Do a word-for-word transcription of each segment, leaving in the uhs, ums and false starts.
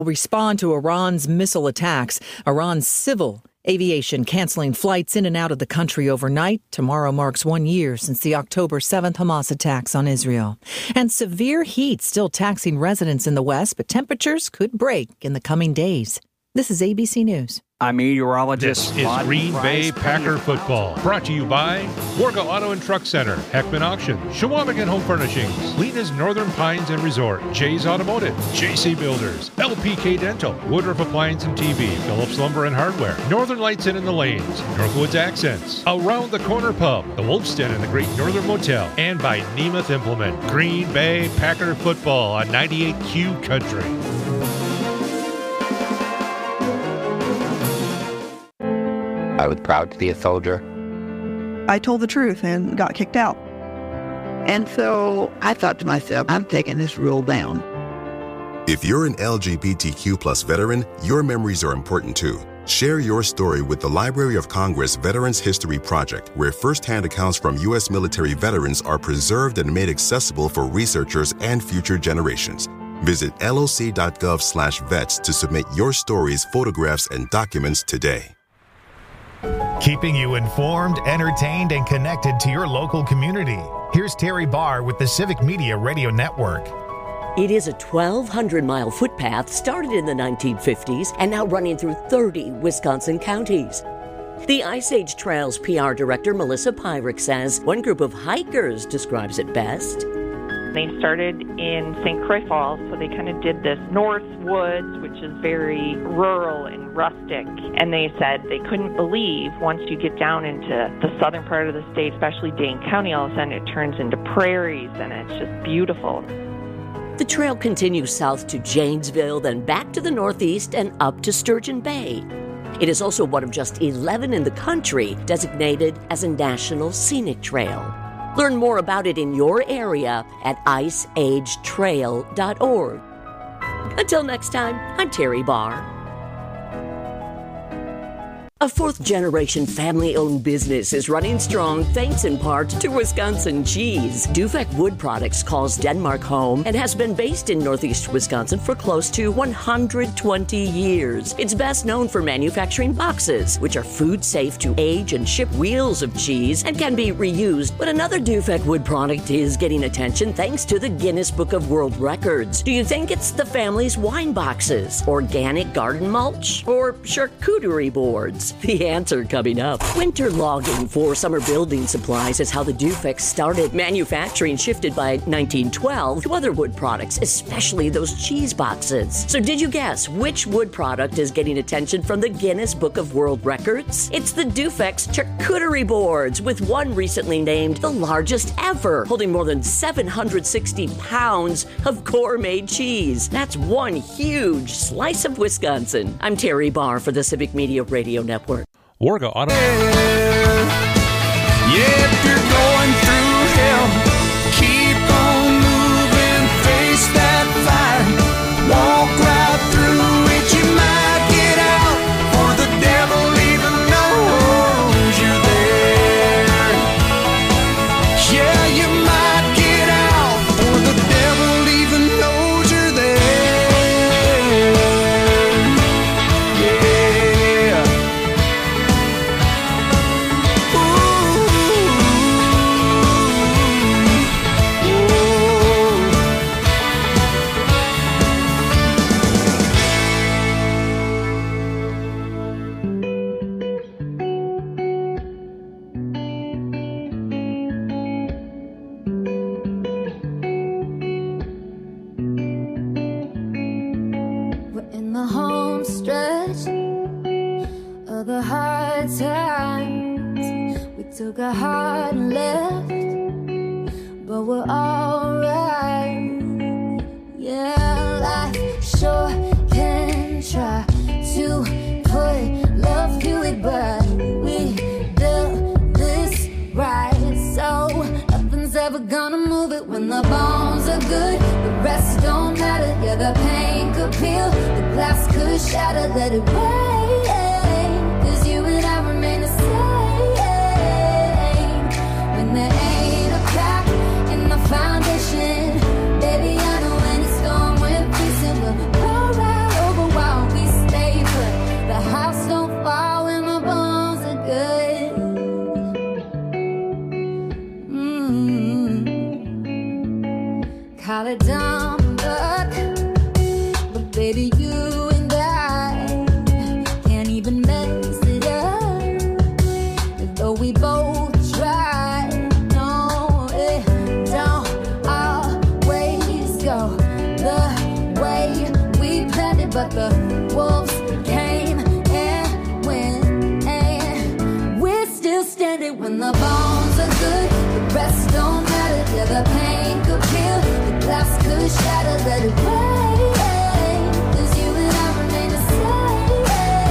respond to Iran's missile attacks. Iran's civil aviation canceling flights in and out of the country overnight. Tomorrow marks one year since the October seventh Hamas attacks on Israel. And severe heat still taxing residents in the West, but temperatures could break in the coming days. This is A B C News. I'm meteorologist. This is Green Bay Packer football. Brought to you by Warga Auto and Truck Center, Heckman Auction, Shawamigan Home Furnishings, Lena's Northern Pines and Resort, Jay's Automotive, J C Builders, L P K Dental, Woodruff Appliance and T V, Phillips Lumber and Hardware, Northern Lights Inn in the Lanes, Northwoods Accents, Around the Corner Pub, the Wolf's Den and the Great Northern Motel, and by Nemeth Implement. Green Bay Packer football on ninety-eight Q Country. I was proud to be a soldier. I told the truth and got kicked out. And so I thought to myself, I'm taking this rule down. If you're an L G B T Q plus veteran, your memories are important too. Share your story with the Library of Congress Veterans History Project, where firsthand accounts from U S military veterans are preserved and made accessible for researchers and future generations. Visit loc.gov slash vets to submit your stories, photographs, and documents today. Keeping you informed, entertained, and connected to your local community. Here's Terry Barr with the Civic Media Radio Network. It is a twelve hundred mile footpath started in the nineteen fifties and now running through thirty Wisconsin counties. The Ice Age Trails P R director Melissa Pyrick says one group of hikers describes it best. They started in Saint Croix Falls, so they kind of did this North Woods, which is very rural and rustic. And they said they couldn't believe once you get down into the southern part of the state, especially Dane County, all of a sudden it turns into prairies, and it's just beautiful. The trail continues south to Janesville, then back to the northeast and up to Sturgeon Bay. It is also one of just eleven in the country designated as a National Scenic Trail. Learn more about it in your area at ice age trail dot org. Until next time, I'm Terry Barr. A fourth-generation family-owned business is running strong thanks in part to Wisconsin cheese. Dufek Wood Products calls Denmark home and has been based in northeast Wisconsin for close to one hundred twenty years. It's best known for manufacturing boxes, which are food safe to age and ship wheels of cheese and can be reused. But another Dufek Wood product is getting attention thanks to the Guinness Book of World Records. Do you think it's the family's wine boxes, organic garden mulch, or charcuterie boards? The answer coming up. Winter logging for summer building supplies is how the Dufek started. Manufacturing shifted by nineteen twelve to other wood products, especially those cheese boxes. So did you guess which wood product is getting attention from the Guinness Book of World Records? It's the Dufek's charcuterie boards, with one recently named the largest ever, holding more than seven hundred sixty pounds of gourmet cheese. That's one huge slice of Wisconsin. I'm Terry Barr for the Civic Media Radio Network. Warga Auto. Yeah, if you're going through hell, keep on moving, face that fire, walk right through it, you might get out, or the devil even knows you're there. Yeah, you might get out, or the devil even knows you're there. Yeah. In the home stretch of the hard times, we took a hard left, but we're alright. Yeah, life sure can try to put love to it, but we built this right, so nothing's ever gonna move it. When the bones are good, the rest don't matter. Yeah, the pain could peel, the glass could shatter. Let it rain, 'cause you and I remain the same. When there ain't a crack in the foundation, baby, I know any storm we're facing will roll right over Baby, you and I can't even mess it up, though we both try. No, it don't always go the way we planned it, but the wolves came and went, and we're still standing. When the bones are good, the rest don't matter. Yeah, the pain could kill, the glass could shatter. Let it rain, 'cause you and I remain the same.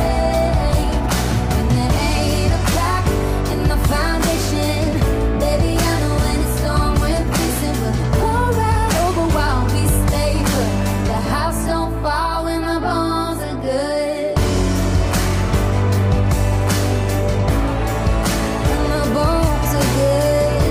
And there ain't a crack in the foundation. Baby, I know when it's storm, we're facing, but pour right over while we stay put. The house don't fall when the bones are good. When the bones are good.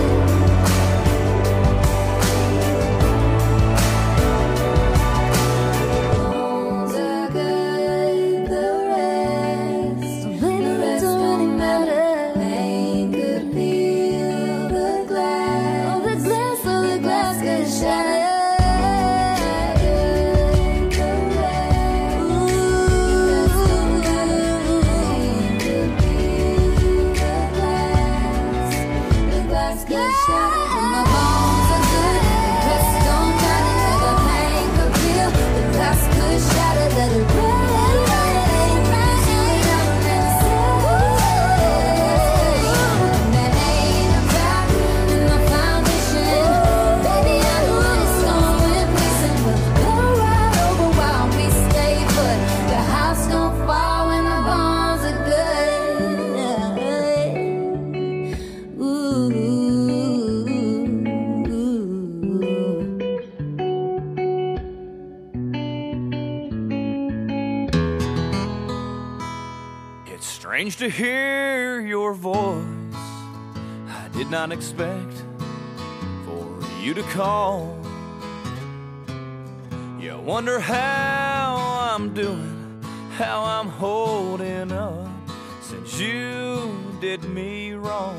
Bones are good, the rest, the rest don't matter. Pain could feel the glass, oh, the glass, oh, the glass could shatter. It's strange to hear your voice. I did not expect for you to call. You wonder how I'm doing, how I'm holding up since you did me wrong.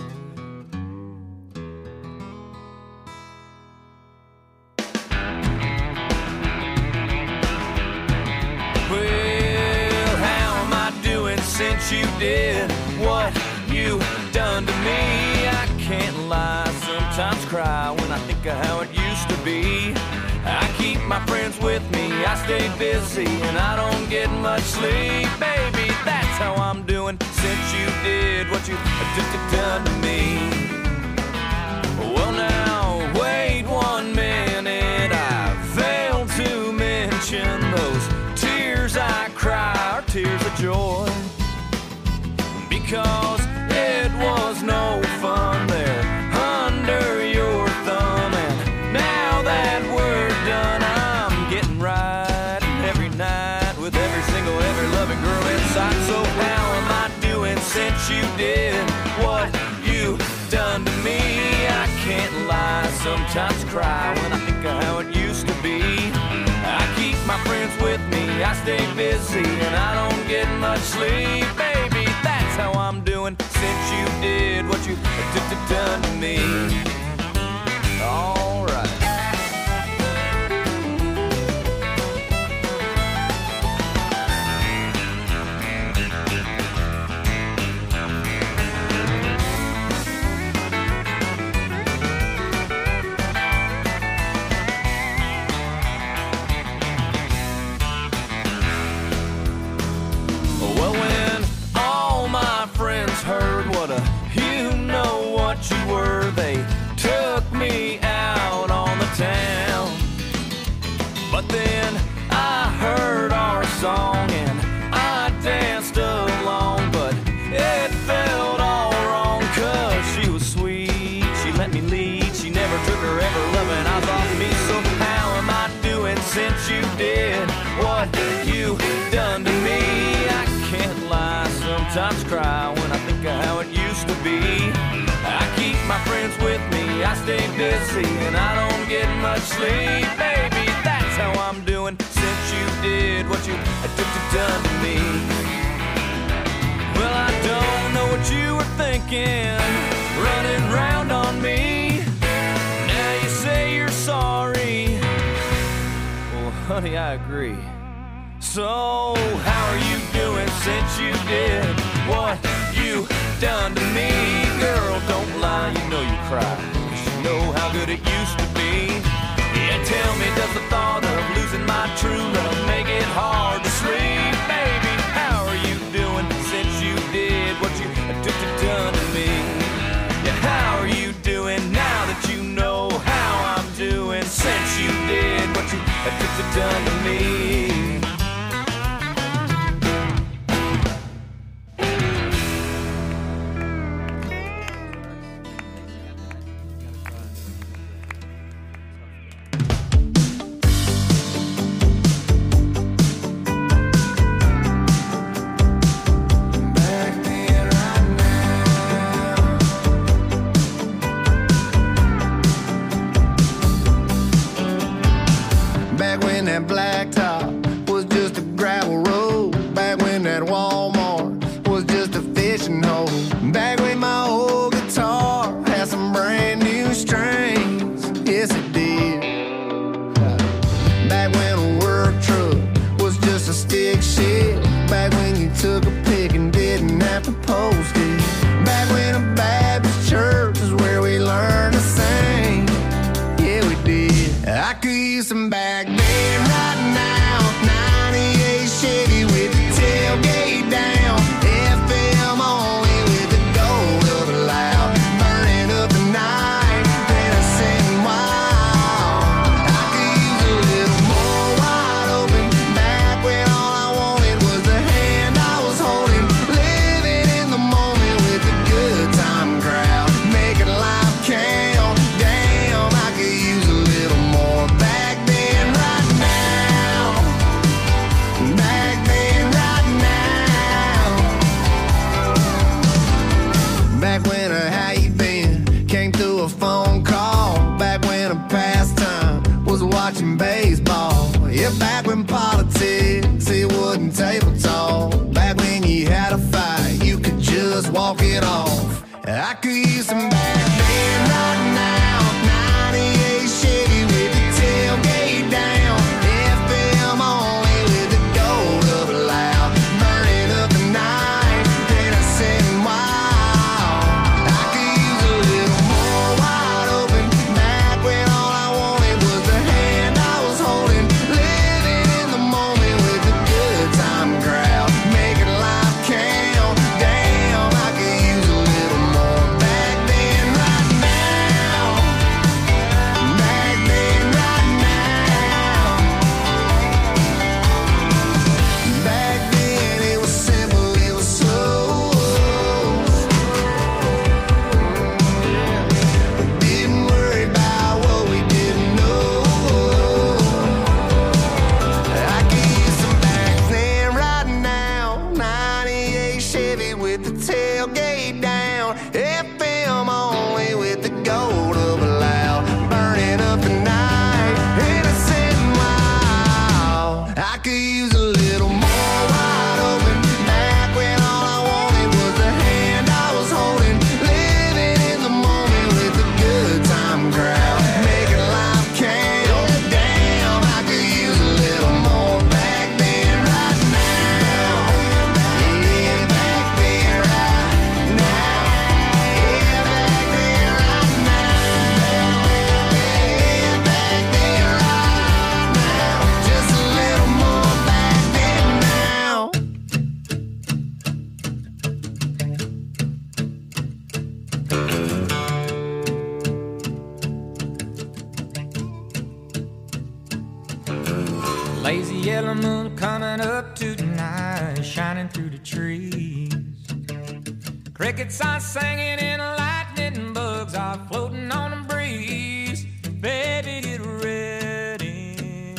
Well, how am I doing since you did what you done to me? I can't lie, sometimes cry when I think of how it used to be. I keep my friends with me, I stay busy, and I don't get much sleep. Baby, that's how I'm doing since you did what you done to me. Well now, wait one minute, I failed to mention those tears I cry are tears of joy, because it was no fun there under your thumb. And now that we're done, I'm getting right every night with every single, every loving girl inside. So how am I doing since you did what you done to me? I can't lie, sometimes cry when I think of how it used to be. I keep my friends with me, I stay busy, and I don't get much sleep. Baby, that's how I'm doing since you did what you done to me. All right. Well, when all my friends heard what a you know what you were, they took me out on the town. But then I heard our song and I danced along, but it felt all wrong, 'cause she was sweet, she let me lead, she never took her ever loving eyes off me. So how am I doing since you did what you done to me? I can't lie, sometimes cry when I think of how it used to be. I keep my friends with me, I stay busy, and I don't get much sleep. Baby, that's how I'm doing since you did what you done to me. Well, I don't know what you were thinking, running round on me. Now you say you're sorry. Well, honey, I agree. So how are you doing since you did what you done to me? Girl, don't lie, you know you cry, 'cause you know how good it used to be. Yeah, tell me, does the thought of losing my true love make it hard to sleep? Baby, how are you doing since you did what you took to done to me? Yeah, how are you doing now that you know how I'm doing since you did what you took to done to me? That blacktop was just a gravel road. Back when that Walmart was just a fishing hole. Back when my old guitar had some brand new strings. Yes, it did. Back when a work truck was just a stick shift. Back when you took a pic and didn't have to post it. Back when a Baptist church is where we learned to sing. Yeah, we did. I could use some back then. Chevy with the tailgate down, F M only with the gold of a loud, burning up the night, innocent wild. I could use a little more wide open, back when all I wanted was the hand I was holding, living in the moment with the good time crowd, making life count. Damn, I could use a little more back then, right now. Back then, right now. Back when a how you been came through a phone call. Back when a pastime was watching baseball. Yeah, back when politics, it wasn't table talk. Back when you had a fight, you could just walk it off. I could use some back then, right now. ninety-eight Chevy with the tailgate down, F M only with the gold of a loud, burning up the night, innocent and wild. I could use a little more wide open, back when all I wanted was the hand I was holding, living in the moment with the good time crowd, making life count. Damn, I could use a little more back then, right now. Back then, right now. Back then it was simple, it was slow. We didn't worry about what we didn't know. I could use some back then, right now. ninety-eight Chevy with the tailgate down, F M only with the gold of a loud, burning up the night, innocent and wild. I could use a little more wide open, back when all I wanted was the hand I was holding, living in the moment with the good time crowd, making life count. Damn, I could use a little more back then, right now. Yeah, back then, right now. Yeah, back then, right now. Yeah, back then, right now. Just a little more back then now. Lazy yellow moon coming up tonight, shining through the trees. Crickets are singing and lightning bugs are floating on the breeze. Baby, get ready.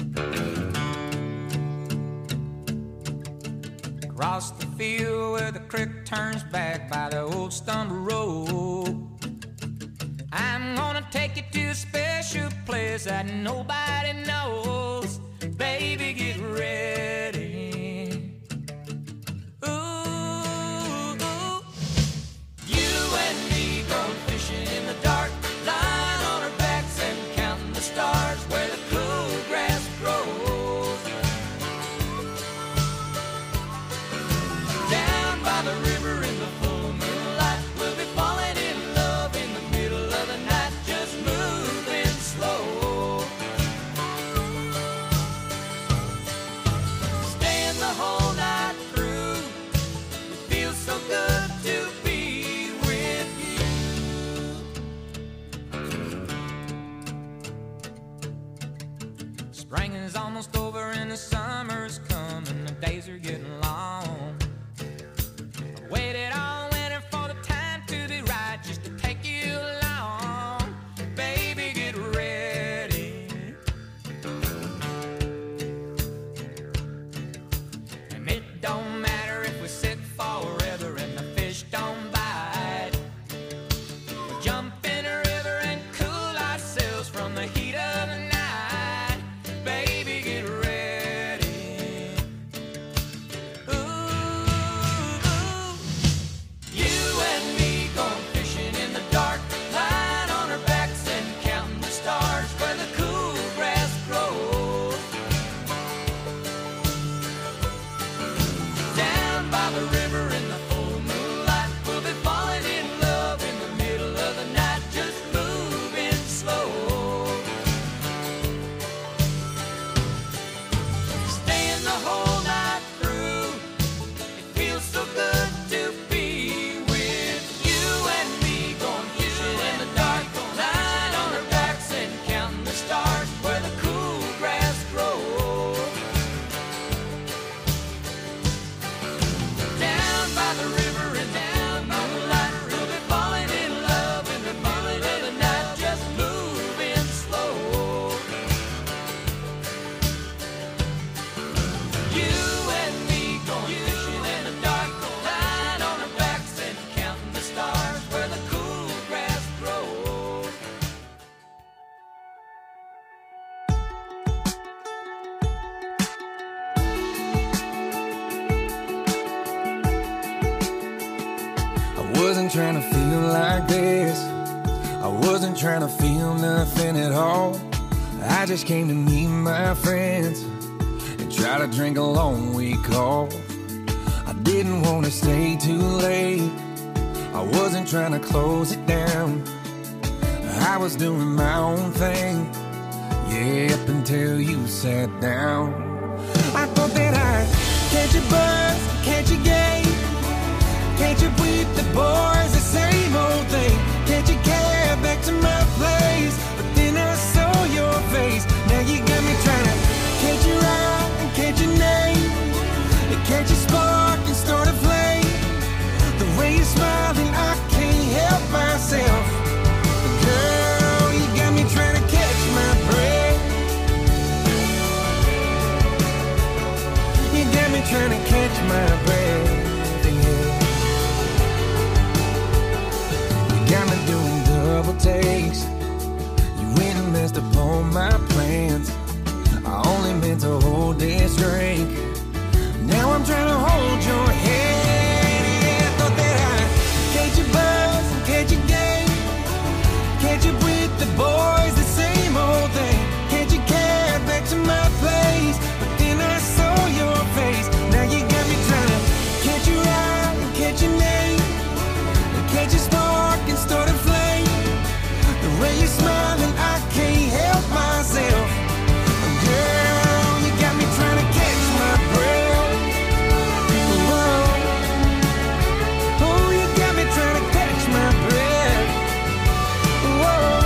Across the field where the creek turns back by the old stumble road, I'm gonna take you to a special place that nobody knows. Baby, get ready. Ooh, ooh. You and me going fishing in the dark, lying on our backs and counting the stars where the cool grass grows. days are getting long. I waited all winter for the time to be right, just to take you along. Baby, get ready. And it don't matter if we sit forever and the fish don't bite. We'll jump in a river and cool ourselves from the heat of the night. Baby, get ready. Ooh, ooh. You and me going fishing in the dark, lying on our backs and counting the stars where the cool grass grows. Down by the river in the full moonlight, we'll be falling in love in the middle of the night, just moving slow. Staying the whole night through, it feels so good to be with you and me, going fishing in the dark, lying on our backs and counting the stars where the cool grass grows. Down by the river and down by the light, we'll be falling in love in the middle of the night, just moving slow. You and me going fishing in the dark, lying on our backs and counting the stars where the cool grass grows. I wasn't trying to feel like this. I wasn't trying to feel nothing at all. I just came to meet my friends and try to drink a long week off. I didn't want to stay too late. I wasn't trying to close it down. I was doing my own thing, yeah, up until you sat down. I thought that I'd catch a buzz, catch a game. Can't you with the boys, the same old thing? Can't you care back to my place? But then I saw your face. Now you got me trying to catch your eye and catch your name, and catch a spark and start a flame. The way you're smiling, I can't help myself. Girl, you got me trying to catch my breath. You got me trying to catch my breath. Got me doing double takes. You went and messed up all my plans. I only meant to hold this drink. Now I'm trying to hold your hand. Yeah, I thought that I'd catch a buzz and catch a game. Catch up with the boys, the same old thing. Can't you care back to my place? But then I saw your face. Now you got me trying to catch your eye and catch your name, and catch a spark and start a flame. The way you're smiling, I can't help myself. Girl, you got me trying to catch my breath. Whoa. Oh, you got me trying to catch my breath. Whoa.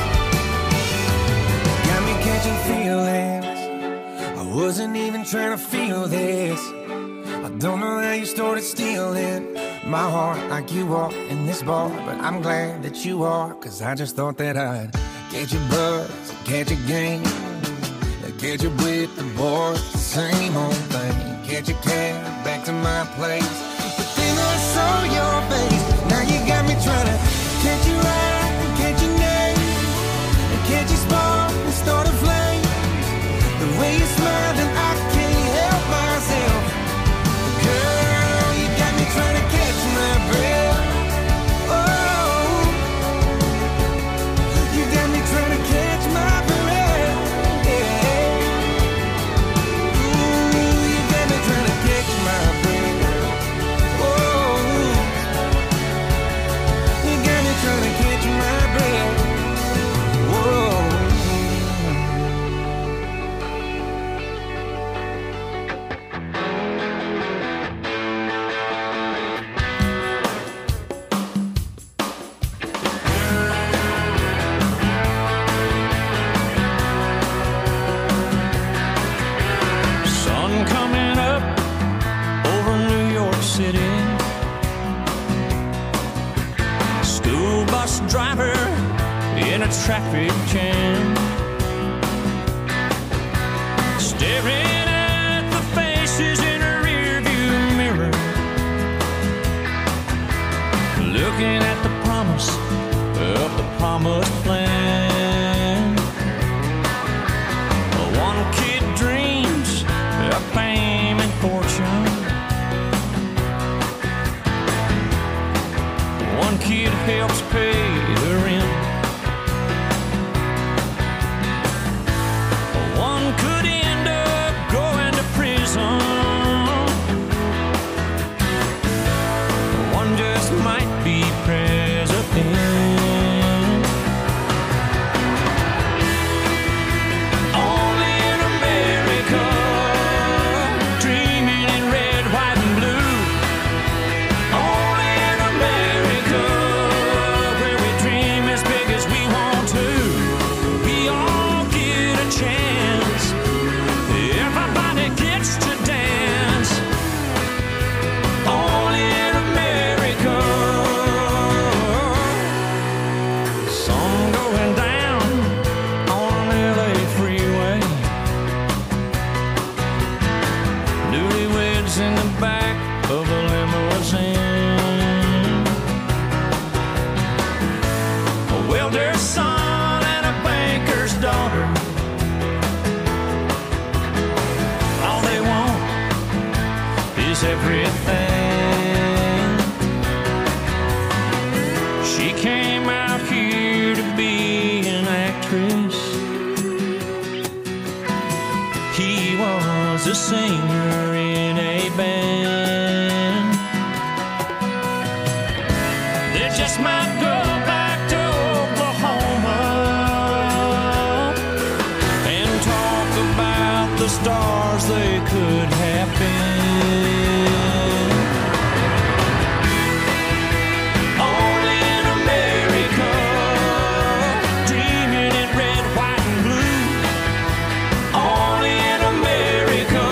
Got me catching feelings. I wasn't even trying to feel this. I don't know how you started stealing my heart like you are in this bar, but I'm glad that you are, cause I just thought that I'd catch your buzz, catch your game, catch you with the boys, the same old thing, catch your cab back to my place. But then I saw your face. Now you got me trying to catch your eye and catch your name, and catch your spark and start a flame. The way you're smiling, I can't help myself. Girl, you got me trying to catch my breath. Oh, you got me trying to catch my breath. Yeah. Ooh, you got me trying to catch my breath. Oh, you got me trying to catch traffic jam. Staring at the faces in a rearview mirror, looking at the promise of the promised plan. One kid dreams of fame and fortune. One kid helps pay the rent. One could end up going to prison. One just might be president. Only in America, dreaming in red, white, and blue. Only in America, where we dream as big as we want to. We all get a chance. Everybody gets to dance. Only in America. Sun going down on an L A freeway. Newlyweds in the back of a limousine. A welder's son and a banker's daughter. All they want is everything. She came out here to be an actress. He was a singer in a band. They just might go back to Oklahoma and talk about the stars they could have been. Only in America, dreaming in red, white, and blue. Only in America.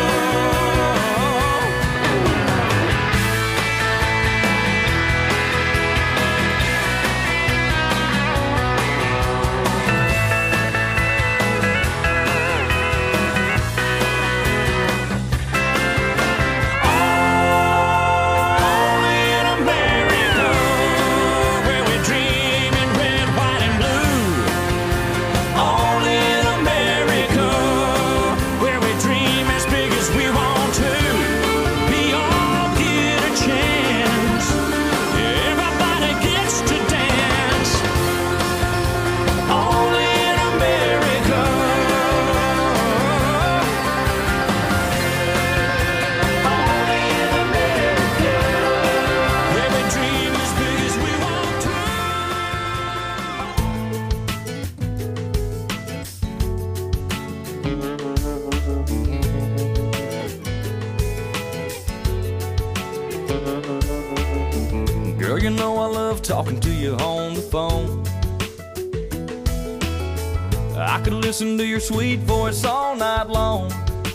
Only in America, where we dream in red, white, and blue. Only in America, where we dream as big as we want to. We all get a chance. Everybody gets to dance. Only in America. Only in America, where we dream as big as we want to. Girl, you know I love talking to you on the phone. I could listen to your sweet voice all night long.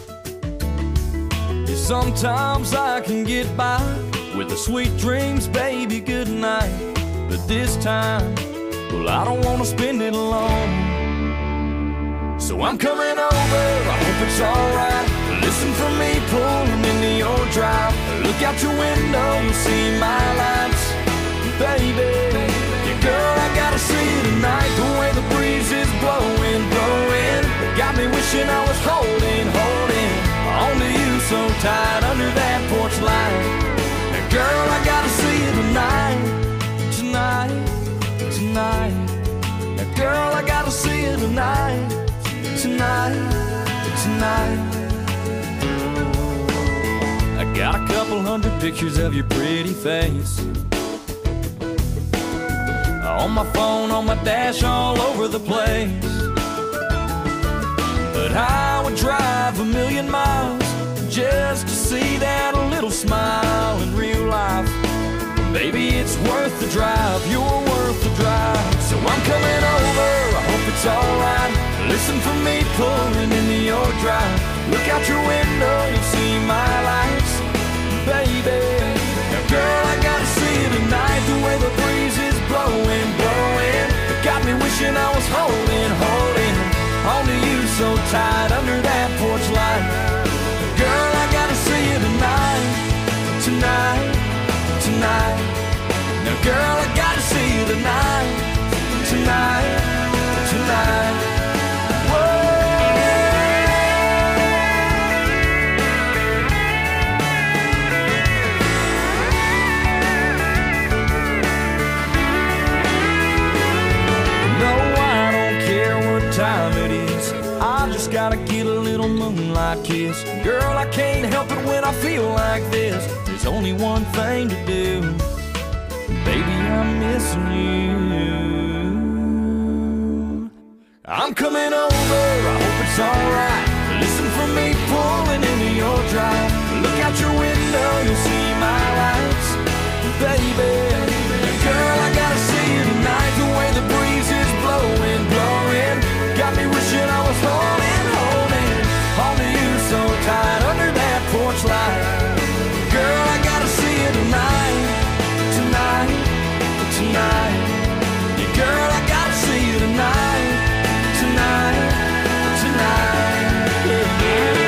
Yeah, sometimes I can get by with the sweet dreams, baby, good night. But this time, well, I don't want to spend it alone. So I'm coming over, I hope it's alright. Listen for me pulling into your drive. Look out your window, you'll see my lights. Baby, yeah, girl, I gotta see you tonight. The way the breeze is blowing, blowing, got me wishing I was holding, holding onto you so tight under that porch light. Now, girl, I gotta see you tonight, tonight, tonight. Now, girl, I gotta see you tonight, tonight, tonight. I got a couple hundred pictures of your pretty face on my phone, on my dash, all over the place. But I would drive a million miles just to see that little smile in real life. Baby, it's worth the drive, you're worth the drive. So I'm coming over, I hope it's alright. Listen for me pulling into your drive. Look out your window, you'll see my lights. Baby, now girl, I gotta see you tonight. The way the breeze is blowing, blowing, it got me wishing I goodnight kiss. Girl, I can't help it when I feel like this. There's only one thing to do. Baby, I'm missing you. I'm coming over, I hope it's alright. Listen for me pulling into your drive. Look out your window, you'll see my lights. Baby, girl, I gotta see you tonight. The way the breeze is blowing, blowing, got me wishing I was holding, holding on to you so tight under that porch light. Girl, I gotta see you tonight, tonight, tonight. Yeah, girl, I gotta see you tonight, tonight, tonight. Yeah, yeah.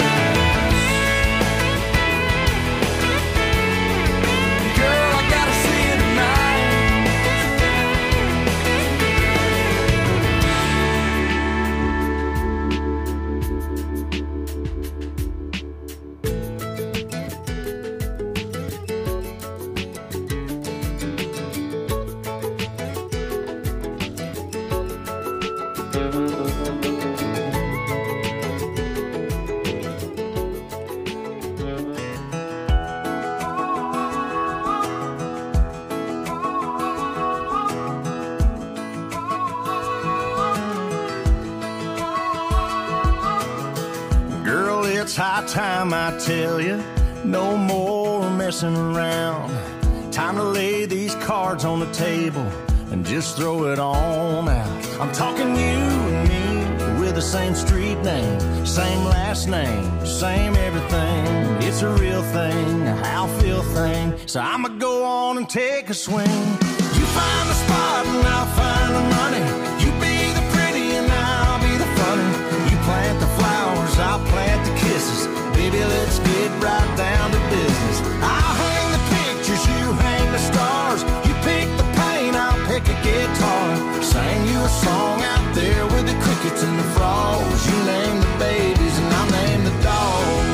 It's high time I tell you, no more messing around. Time to lay these cards on the table and just throw it on out. I'm talking you and me with the same street name, same last name, same everything. It's a real thing, a how feel thing. So I'ma go on and take a swing. You find the spot and I'll find the money. You be the pretty and I'll be the funny. You plant the flowers, I'll plant the kisses. Baby, let's get right down to business. I'll hang the pictures, you hang the stars. You pick the paint, I'll pick a guitar. Sing you a song out there with the crickets and the frogs. You name the babies and I'll name the dogs.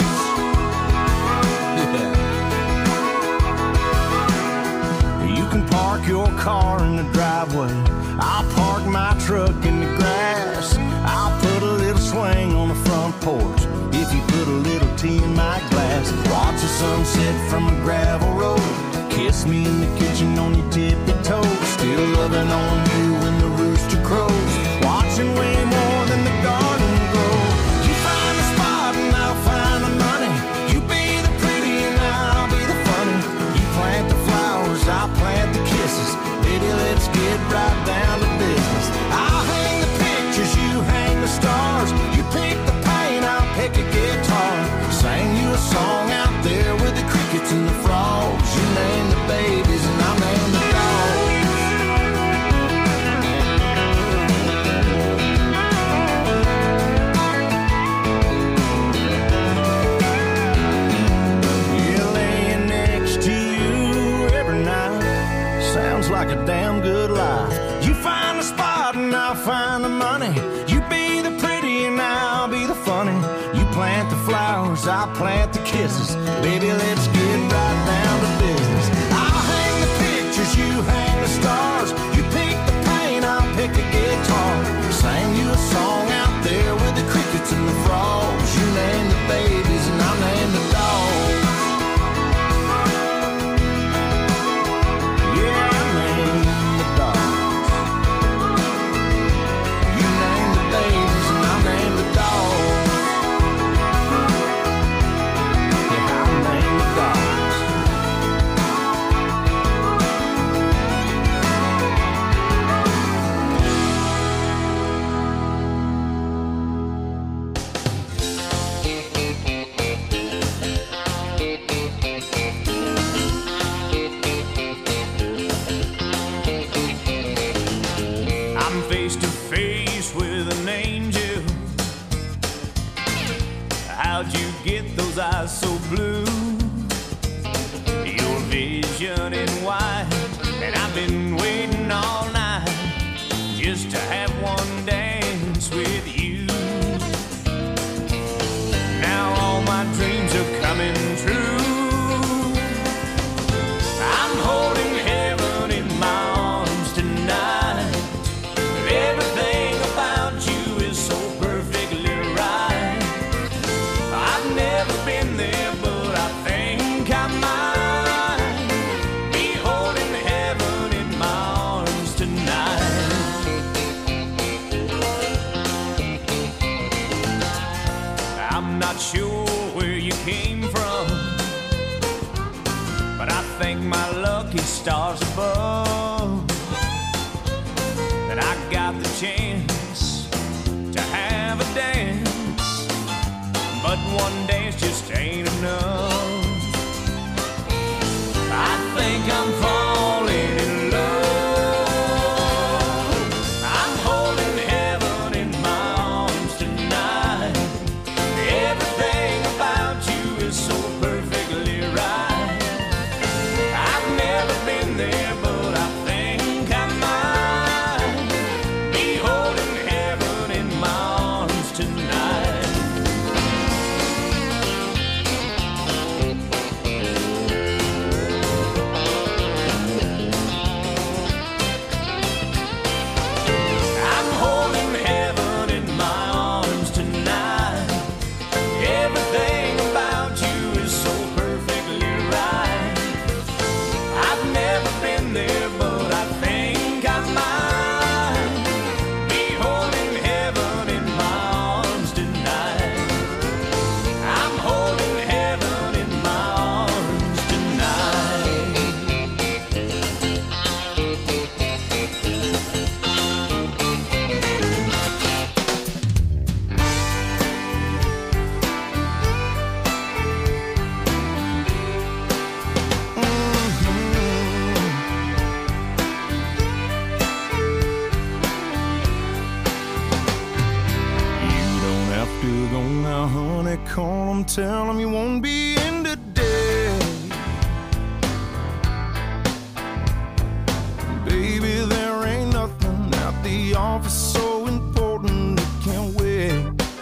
Yeah. You can park your car in the driveway. I'll park my truck in the grass. I'll put a little swing on the front porch if you put a little tea in my glass. Watch the sunset from a gravel road. Kiss me in the kitchen on your tippy toes. Still loving on you when the rooster crows. Watching way more than the garden grow. You find the spot and I'll find the money. You be the pretty and I'll be the funny. You plant the flowers, I'll plant the kisses. Baby, let's get right down to business. I'll hang the pictures, you hang the stars. You pick the paint, I'll pick a guitar. Sing you a song out there with the crickets and the frogs. You name the babies and I'll name the dogs. Yeah, laying next to you every night sounds like a damn good life. You find the spot and I'll find the money. You be the pretty and I'll be the funny. You plant the flowers, I'll plant the kisses. Baby, let's get right down to business. I'll hang the pictures, you hang the stars. You pick the paint, I'll pick a guitar. Sing you a song out there with the crickets and the frogs. You name the babies and I'll name the dogs. Yeah, I name the dogs. You name the babies and I'll name the dogs. Yeah, I'll name the dogs. thank my lucky stars above that I got the chance to have a dance, but one dance just ain't enough. I think I'm falling in love. I'm holding heaven in my arms tonight. Everything about you is so perfectly right. I've never been there, but I think I might be holding heaven in my arms tonight. I'm holding heaven in my arms tonight. Everything about you is so perfectly right. I've never been there, but I think I might be holding heaven in my arms tonight. I'm holding heaven in my arms tonight. You don't have to go now, honey. Call them, tell them you won't be in today. Baby, there ain't nothing at the office so important it can't wait.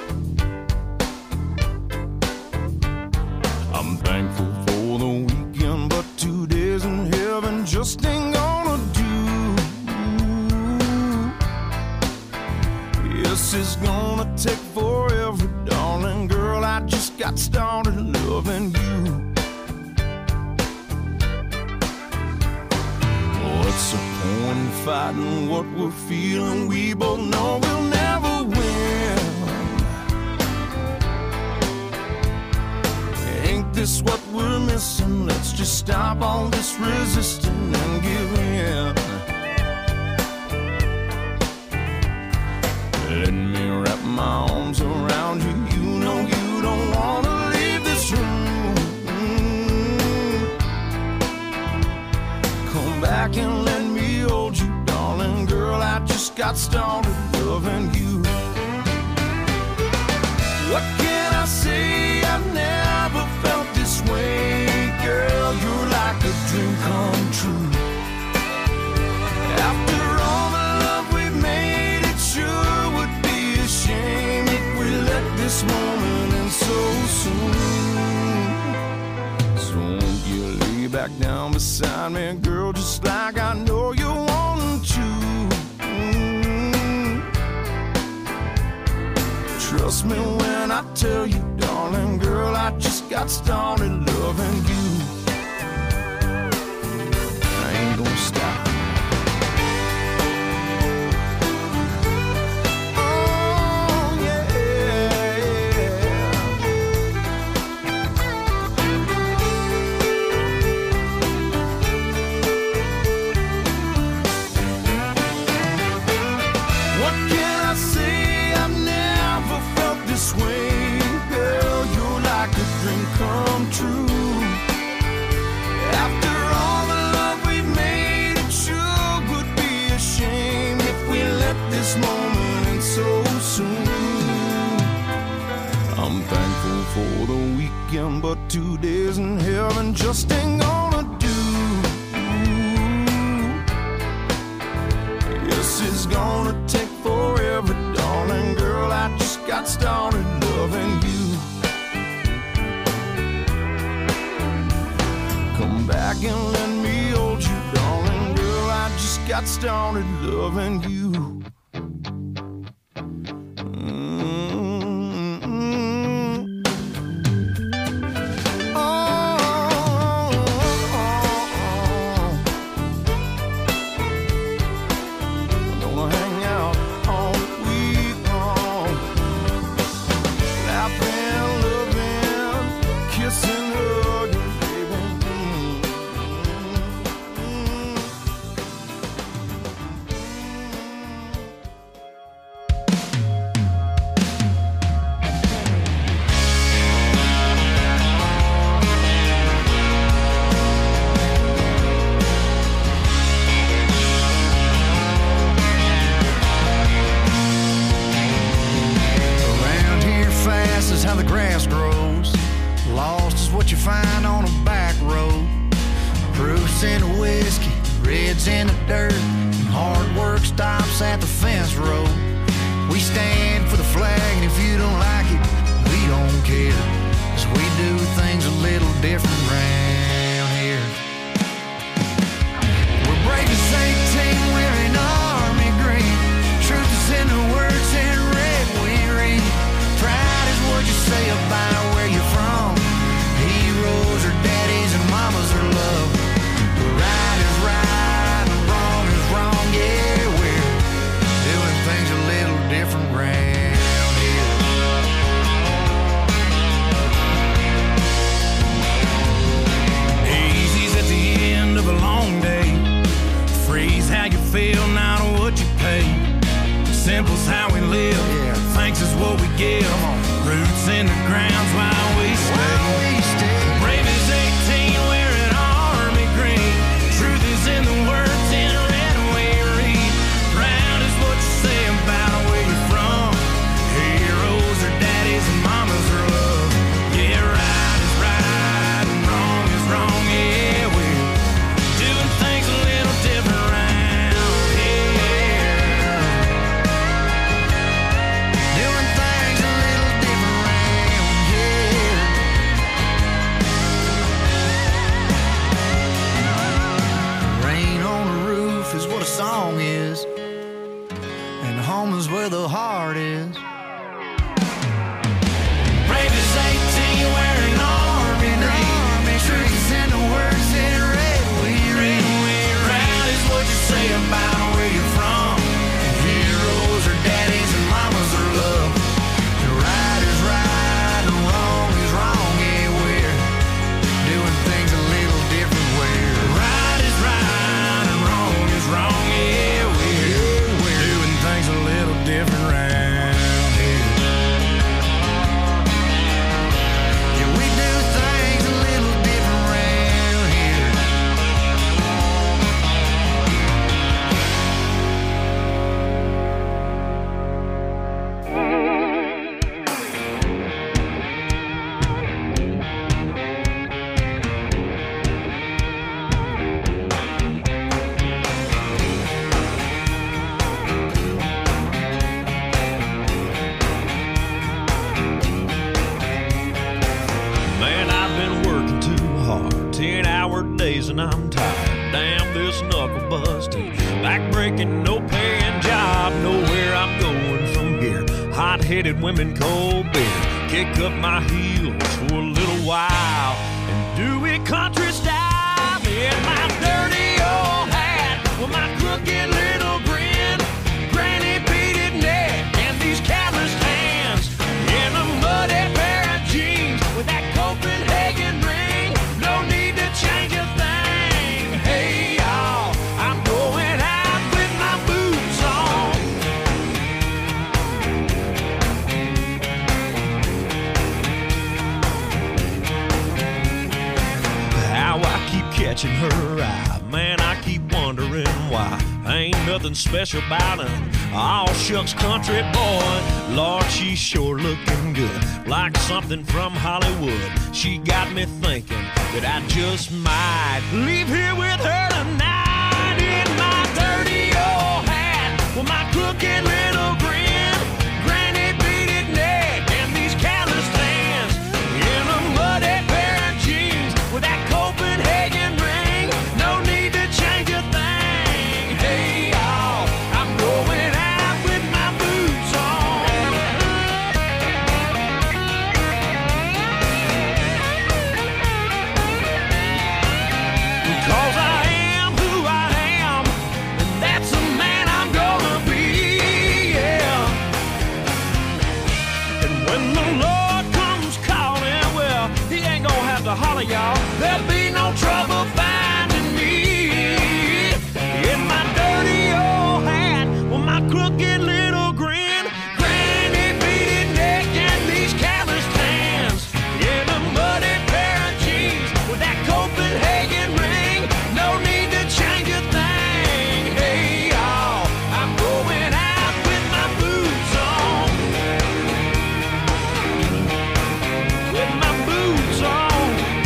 I'm thankful for the weekend, but two days in heaven just ain't gonna do. Yes, it's gonna take forever, darling girl. I just got started loving you. What's the point in fighting what we're feeling? We both know we'll never win. Ain't this what we're missing? Let's just stop all this resisting and give in. Let me wrap my arms around you. You know you don't wanna leave this room. Come back and let me hold you, darling girl. I just got started loving you. What can I say? I've never felt this way, girl. You're like a dream come true. After all the love we've made, it sure would be a shame if we let this moment end so soon. So won't you lay back down beside me, girl, just like I know you want to. Mm. Trust me when I tell you, darling girl, I just got started loving you. I ain't gonna stop. What can I say? I've never felt this way, girl. You're like a dream come true. After all the love we've made, it sure would be a shame if we let this moment end so soon. I'm thankful for the weekend, but two days in heaven just ain't gonna do. Yes, it's gonna take forever, darling girl. I just got started loving you. Come back and let me hold you, darling girl. I just got started loving you. Kissing, hugging, baby. Mm. what you find on a back road. Proofs in the whiskey, reds in the dirt, and hard work stops at the fence road. We stand for the flag, and if you don't like it, we don't care, 'cause we do things a little different round here. We're brave as eighteen, wearing army green. Truth is in the words in red we read. Pride is what you say about where you're from. Heroes are daddies and mamas are love. Right is right and wrong is wrong, yeah, we're doing things a little different round here. Easy's at the end of a long day. Freeze how you feel, not what you pay. Simple's how we live, yeah. Thanks is what we give. Roots in the ground's while we stay. While we stay. Brave as eighteen, wearing army green. Truth is in the words in red we read. Proud is what you say about where you're from. Heroes are daddies and mamas are love. Yeah, right is right and wrong is wrong. Yeah, we're doing things a little different round here. Doing things a little different round here. Rain on the roof is what a song is, and home is where the heart is. Brave as eighteen, wearing army green. Truth is in the words in red we read. Proud is what you say about where you're from. Heroes are daddies and mamas are love. Right is right and wrong is wrong. Yeah, we're doing things a little different. Where right is right and wrong is wrong. Yeah, we're doing things a little different round here. Yeah, we do things a little different round here. Man, I've been working too hard, ten hour days and I'm tired. Damn this knuckle busting, back breaking, no paying job. Nowhere I'm going from here. Hot headed women, cold beer. Kick up my heels for a little while and do it country style. In my dirty old hat with my crooked little grin, granny beaded neck and these calloused hands, in a muddy pair of jeans with that Copenhagen ring. No need to change a thing. Hey y'all, I'm going out with my boots on. How I keep catching her eye, man, I keep wondering why. Ain't nothing special about her. All shucks country boy. Lord, she's sure looking good, like something from Hollywood. She got me thinking that I just might leave here with her tonight. In my dirty old hat with my crooked little grin, granny beaded neck and these calloused hands, in a muddy pair of jeans with that Copenhagen ring. No need to change a thing. Hey y'all, I'm going out with my boots on. Because I am who I am, and that's the man I'm gonna be, yeah. And when the Lord comes calling, well, he ain't gonna have to holler, y'all. There'll be no trouble finding me. In my dirty old hat with my crooked little grin, granny beaded neck and these calloused hands, in a muddy pair of jeans with that Copenhagen ring. No need to change a thing. Hey y'all, I'm going out with my boots on. With my boots on.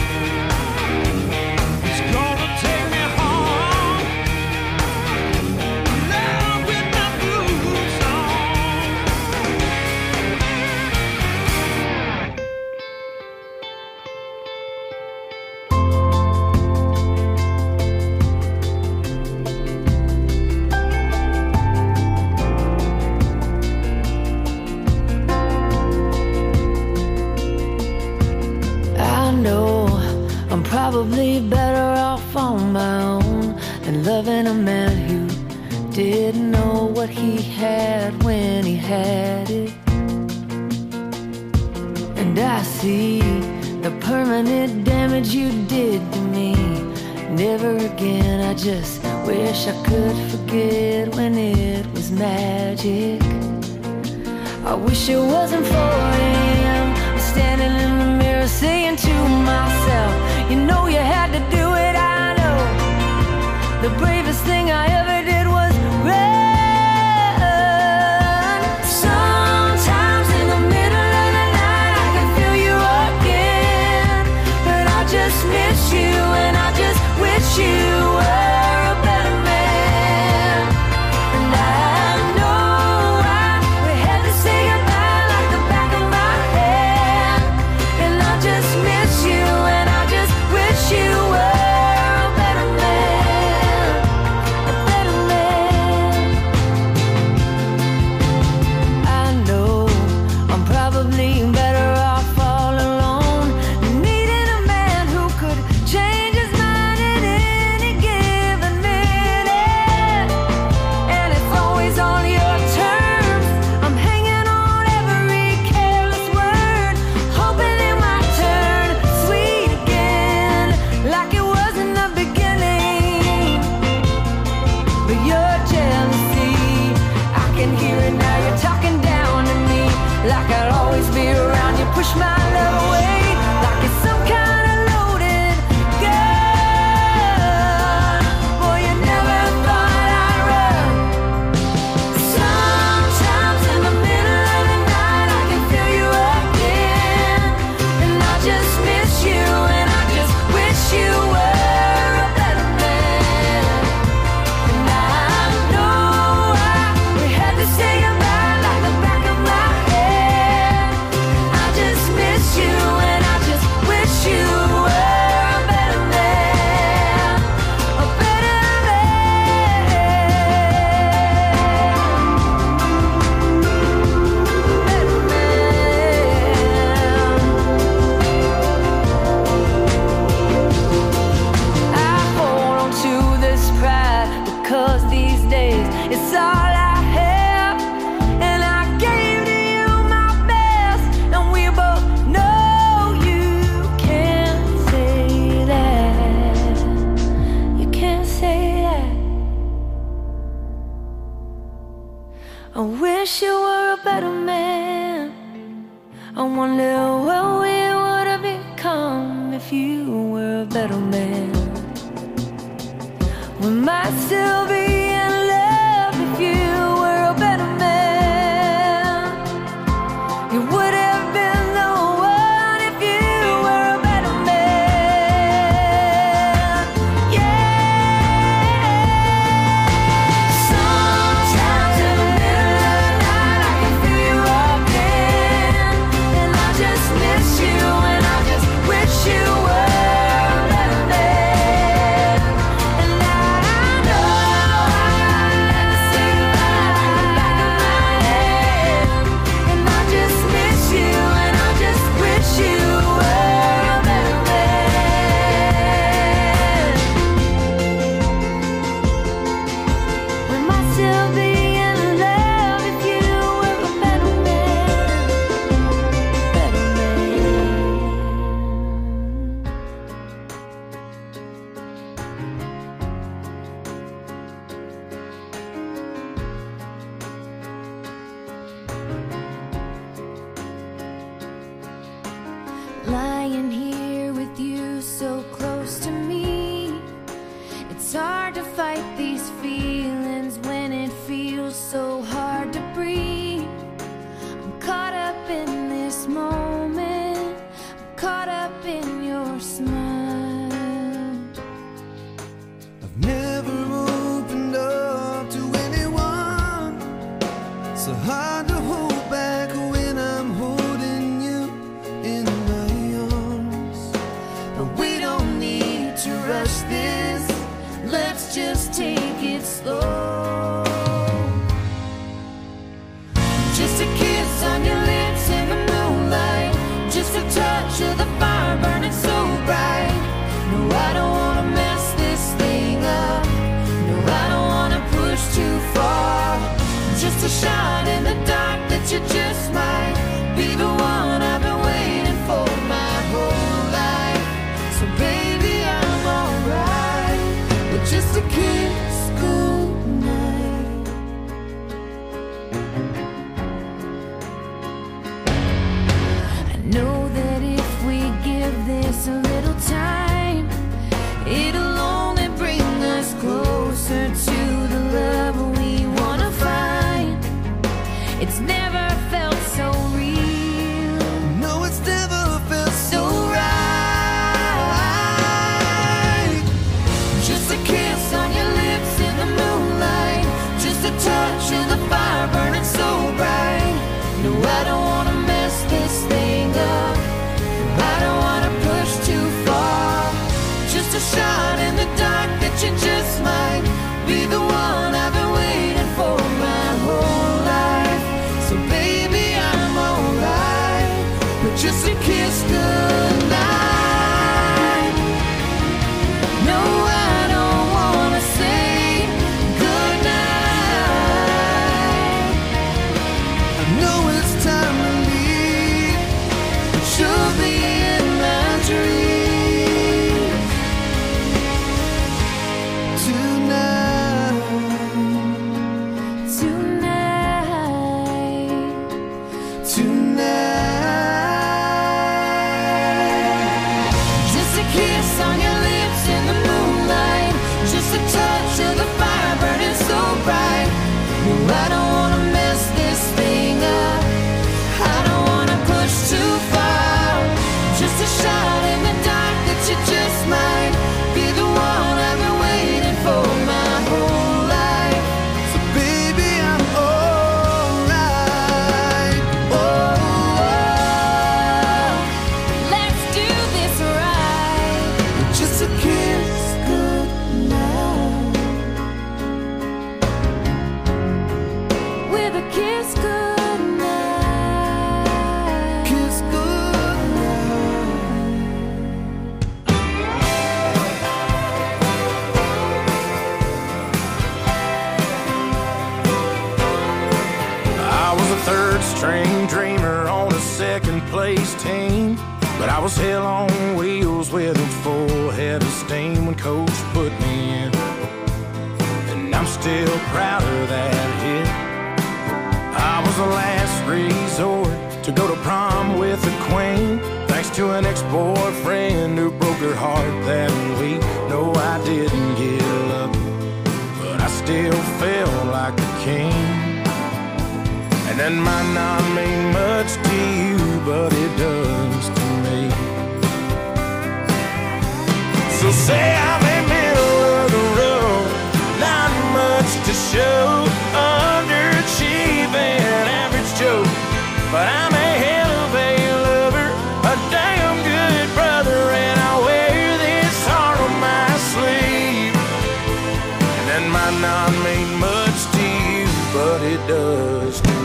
probably better off on my own than loving a man who didn't know what he had when he had it. And I see the permanent damage you did to me. Never again, I just wish I could forget when it was magic. I wish it wasn't four a.m. I'm standing in the mirror saying to myself, you know you had to do it, I know. The bravest thing I ever did was run. Sometimes in the middle of the night I can feel you again, but I just miss you and I just wish you were a better man. And I know I we had to say goodbye like the back of my hand, and I just miss you and I just wish you were a better man, a better man. I know I'm probably better off all alone, needing a man who could change his mind at any given minute. And it's always on your terms. I'm hanging on every careless word, hoping it might turn sweet again, like it was in the beginning. But your jealousy, I can hear it now. You're talking down to me, like I'll always be around. You push my love away, like it's some kind of loaded gun. Boy, you never thought I'd run. Sometimes in the middle of the night I can feel you again, and I just miss you and I just wish you were a better man. And I know I we had to say goodbye like the back of my head. I just miss you and I just wish you were a better man, a better I hold on to this pride because these days it's all I have, and I gave to you my best, and we both know you can't say that. You can't say that. I wish you were a better man. I wonder what we would have become if you were a better man. We might still be in love if you were a better man. You would have been the one if you were a better man. Yeah. Sometimes in the middle of the night I can feel you again, and I just miss you and I just wish you were a better man. And I know I had to say goodbye like the back of my head, and I just miss you and I just wish you were a better man. We might still be in love if you were a better man, better man. Lying here with you so close to me, it's hard to fight these feelings when it feels so hard to breathe. I'm caught up in this moment, I'm caught up in your smile. I've never opened up to anyone, so hard to hold back when I'm holding you in my arms. But we don't need to rush this, let's just take it slow. Just a kiss on your lips in the moonlight, just a touch of the fire burning so bright. No a shot in the dark that you just might be the one I've been waiting for my whole life. So baby, I'm alright with just a kiss goodnight. I know that if we give this a little time, it'll only bring us closer to the love we wanna find. It's never felt so real. No, it's never felt so right. Just a kiss on your lips in the moonlight, just a touch of the fire burning so bright. No, I don't wanna mess this thing up, I don't wanna push too far. Just a shot in the dark that you just might be the one I've been waiting for my whole life. So baby, I'm alright with just a kiss goodnight. No, I don't wanna say goodnight. I know it's time to leave, but you'll be in my dreams tonight. Tonight, tonight. just a kiss on your lips in the moonlight, just a touch of the fire burning so bright. No, I don't wanna mess this thing up, I don't wanna push too far. Just a shot in the dark that you just might be the one I've been waiting for my whole life. So baby, I'm alright. Oh, Let's do this right. just a kiss Goodnight. With a kiss goodnight. kiss goodnight. I was a third string dreamer on a second place team, but I was hell on wheels with a full head of steam when coach put me in, and I'm still proud of that hit. I was the last resort to go to prom with the queen, thanks to an ex-boyfriend who broke her heart that week. No, I didn't get love, but I still felt like a king. And that might not mean much to you, but it does to me. So say I'm in middle of the road, not much to show, underachieving, average Joe, but I'm a hell of a lover, a damn good brother, and I wear this heart on my sleeve. And that might not mean much to you, but it does to me.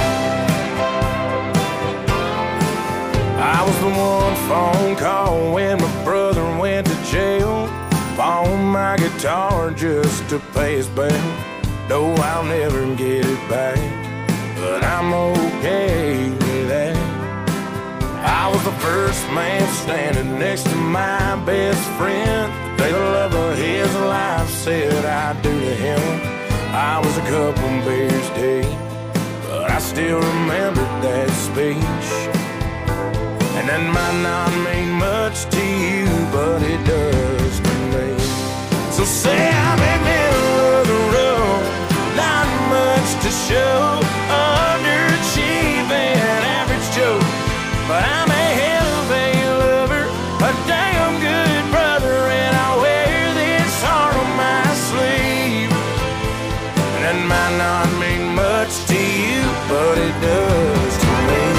I was the one phone call when my brother went to jail, pawned my guitar just to pay his bail. No, I'll never get it back, but I'm okay with that. I was the first man standing next to my best friend, the day the love of his life said I do to him. I was a couple beers deep, but I still remember that speech. And that might not mean much to you, but it does to me. So say I'm in middle of the road, not much to show, underachieving, average Joe, but I'm a hell of a lover, a damn good brother, and I wear this heart on my sleeve. And that might not mean much to you, but it does to me.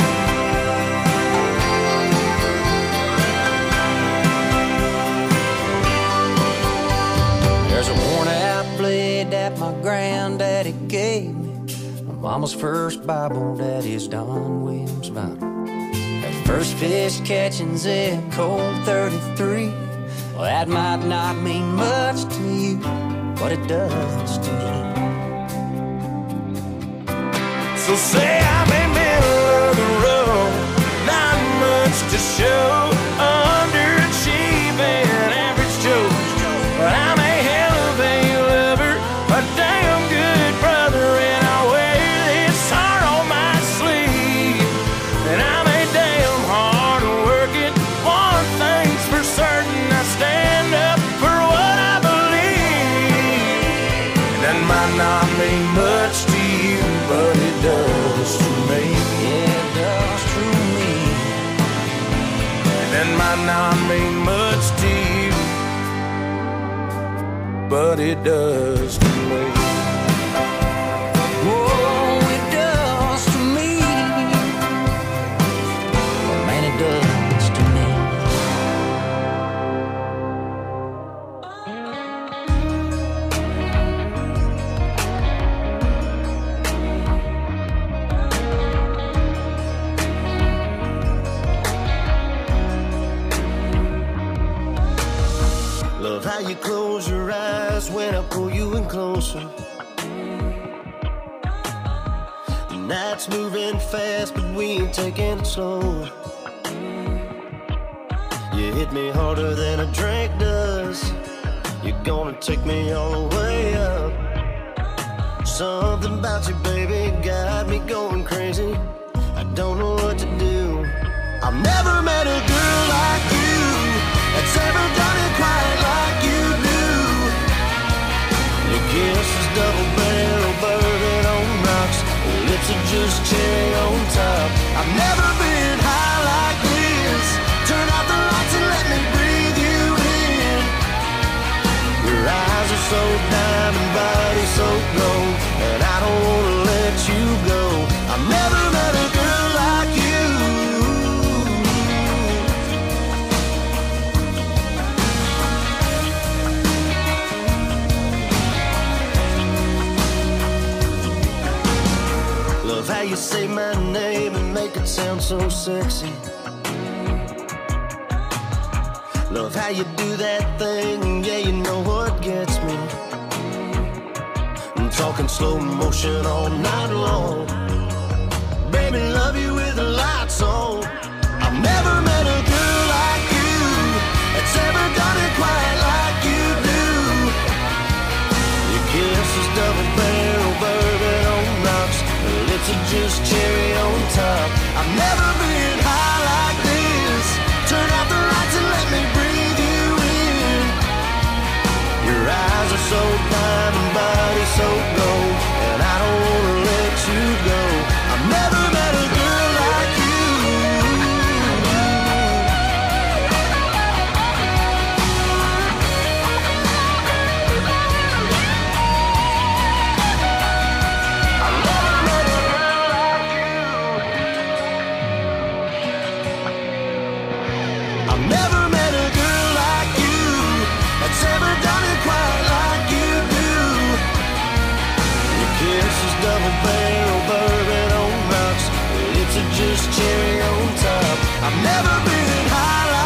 There's a worn out blade that my granddaddy gave me, my mama's first Bible, daddy's Don Williams vinyl. That first fish catching's in cold thirty-three. Well, that might not mean much to you, but it does to me. So say I'm a middle of the road, not much to show, underachieving average Joe. But I'm a hell of a lover, a damn good brother, and I wear this heart on my sleeve. And I'm a damn hard working, one thing's for certain, I stand up for what I believe. That might not mean much to you, but it does to me. Yeah, it does to me. That might not mean much to you, but it does to me. Oh, it does to me. Man, it does to me. Love how you close your eyes when I pull you in closer. The night's moving fast, but we ain't taking it slow. You hit me harder than a drink does. You're gonna take me all the way up. Something about you, baby, got me going crazy. I don't know what to do. I've never met a girl like you that's ever done it quite like you do. Your kiss is double barrel bourbon on rocks. Your lips are just cherry on top. I've never been high like this. Turn out the lights and let me breathe you in. Your eyes are so diamond, body so gold, and I don't wanna let you go. I've never met a girl like you. Love how you say my name and make it sound so sexy. Love how you do that thing, yeah, you know what gets me. I'm talking slow motion all night long. Baby, love you with the lights on. I've never met a girl like you that's ever done it quite like you do. Your kiss is double barrel bourbon on rocks. Your lips are just cherry on top. I've never been high like this. Turn out the lights and let me breathe you in. Your eyes are so diamond, body so gold, and I don't wanna let you go. I've never met a girl like you. I've never met a girl like you that's ever done it quite like you do. Your kiss is double barrel bourbon on rocks. Your lips are just cherry on top. I've never been high like